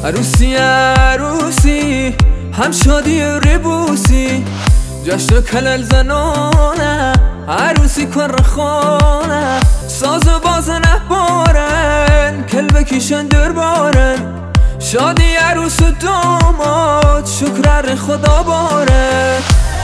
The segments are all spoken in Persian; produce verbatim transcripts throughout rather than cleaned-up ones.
عروسی عروسی هم شادی و ربوسی جشن کلل زنانه عروسی کر خانه ساز و بازن بارن کل بکیشن در بارن شادی عروس و داماد شکر خدا بارن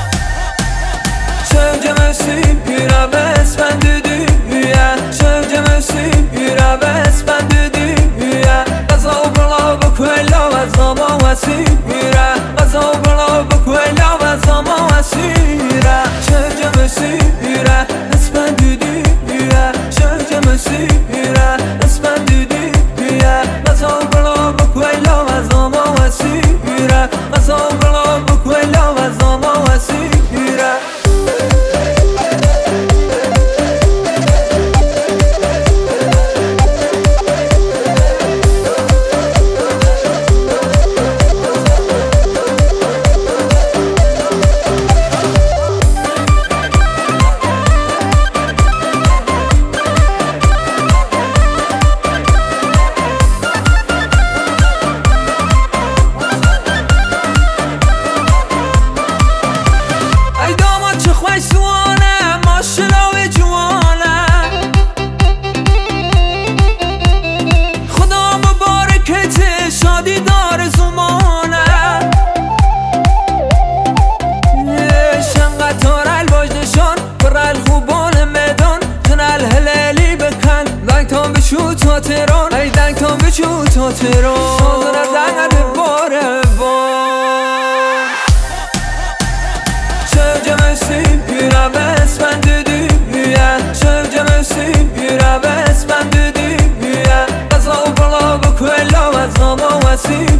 شب جمسی پیرا بس بند دیویه شب جمسی پیرا بس بند دیویه قضا و بلا بکویلا و زاما و سیره قضا و بلا بکویلا و زاما و سیره شب جمسی پیرا بس بند دیویه شب جمسی پیرا بس بند دیویه قضا و بلا بکویلا و زاما و سیره قضا و بلا بکویلا و زاما و سیره شادی دار زمانه شن قطار الواج نشان پر الخوبان میدان تن الهلالی بکن دنگ تان بشو تا تهران ای دنگ تان بشو تا تهران سازن از دنگ باره بان شب جمسی پیرا بس بند دیویه شب جمسی پیرا بس بند دیویه قضا و بلا بکویلا و زاما و سی